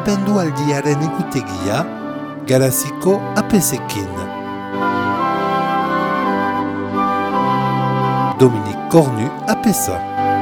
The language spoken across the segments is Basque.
abendualdiaren egutegia, Garaziko apesekin. Dominik Kornu apesa.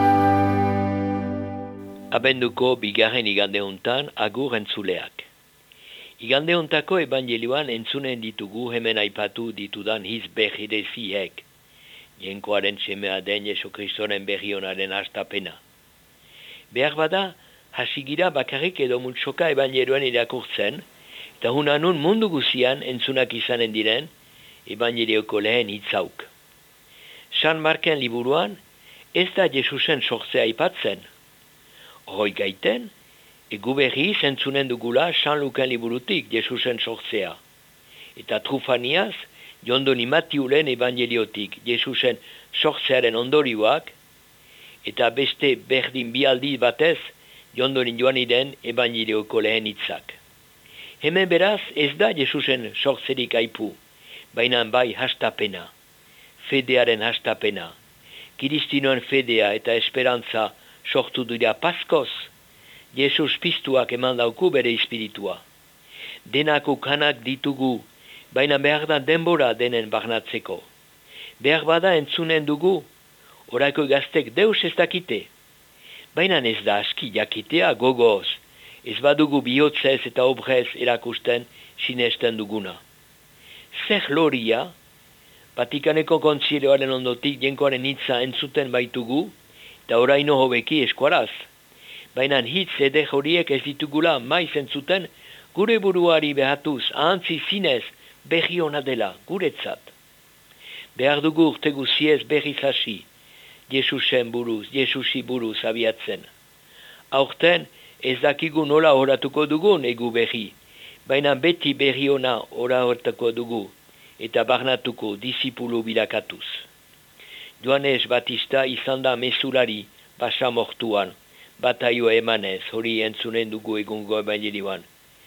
Abenduko bigarren igande hontan agur entzuleak. Igande hontako ebangelioan entzunen ditugu hemen aipatu ditudan hiz berrireziek. Jenkoaren semea den Jesu Kristoren berrionaren hastapena. Behar bada, hasigira bakarrik edo multsoka ebangelioan irakurtzen, eta hunanun mundu guzian entzunak izanen diren ebangelioko lehen hitzauk. San Marken liburuan, ez da Jesusen sortzea aipatzen. Hoi gaiten, egu berriz entzunen dugula San Luken liburutik Jesusen sortzea. Eta trufaniaz, Jondoni Matiulen evangeliotik Jesusen sortzearen ondorioak, eta beste berdin bi aldiz batez Jondoni Joaniren evangelioko lehen hitzak. Hemen beraz ez da Jesusen sortzerik aipu, baina bai hastapena, fedearen hastapena, kiristinoen fedea eta esperantza sortu dira paskoz, Jesus piztuak eman dauku bere espiritua. Denako kanak ditugu, baina behar da denbora denen barnatzeko. Behar bada entzunen dugu, oraiko gaztek deus ez dakite. Baina ez da aski jakitea gogoz, ez badugu bihotzez eta obrez erakusten sinesten duguna. Zer loria, Vatikaneko kontzilioaren ondotik jenkoaren hitza entzuten baitugu, eta oraino hobeki eskuaraz. Baina hitz eder horiek ez ditugula maiz entzuten gure buruari behatuz ahantzi zinez berri ona dela guretzat. Behar dugu urte guziez berriz hasi, Jesusi buruz abiatzen. Aurten ez dakigu nola horatuko dugun egu berri, baina beti berri ona horatuko dugu eta barnatuko disipulu bilakatuz. Joanes Batista izan da mesurari basamortuan, bataio emanez, hori entzunen dugu egungo evangelioan.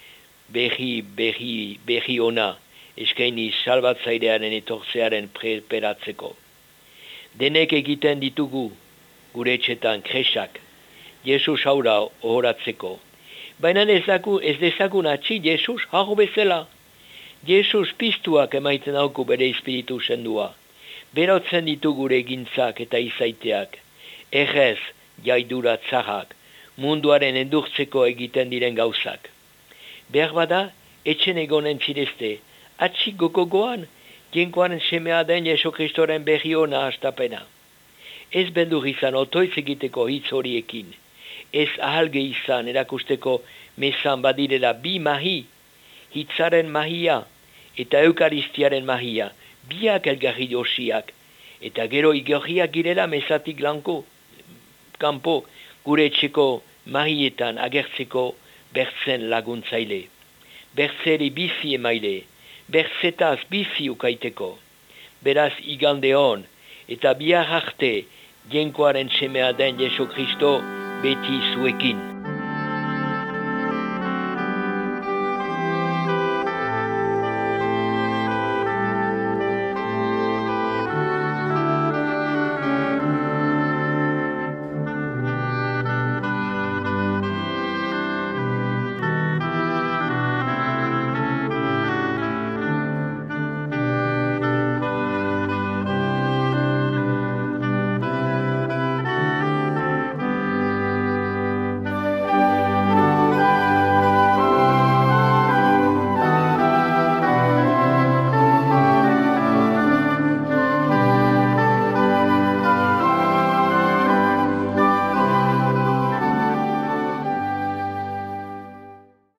Berri ona, eskaini salbatzailearen etortzearen preparatzeko. Denek egiten ditugu, gure etxetan kresak, Jesus haura ohoratzeko. Baina ez dezagun atxi Jesus hau bezala. Jesus piztuak emaiten hauku bere espiritu sendua. Berotzen ditu gure egintzak eta izaiteak. Errez, jaidura txarrak, munduaren endurtzeko egiten diren gauzak. Behar bada, etxen egonen zirezte, atxik gogoan, jenkoaren semea den Jesu Kristoren berri ona hastapena. Ez beldur izan otoiz egiteko hitz horiekin, ez ahalge izan erakusteko mesan badirela bi mahi, hitzaren mahia eta eukaristiaren mahia, biak elgarri josiak, eta gero igorriak girela mesatik kanpo gure etxeko mahietan agertzeko bertzen laguntzaile. Bertzeri bizi emaile, bertzetaz bizi ukaiteko. Beraz igande hon, eta bihar arte, jenkoaren semea den Jesu Kristo beti zuekin.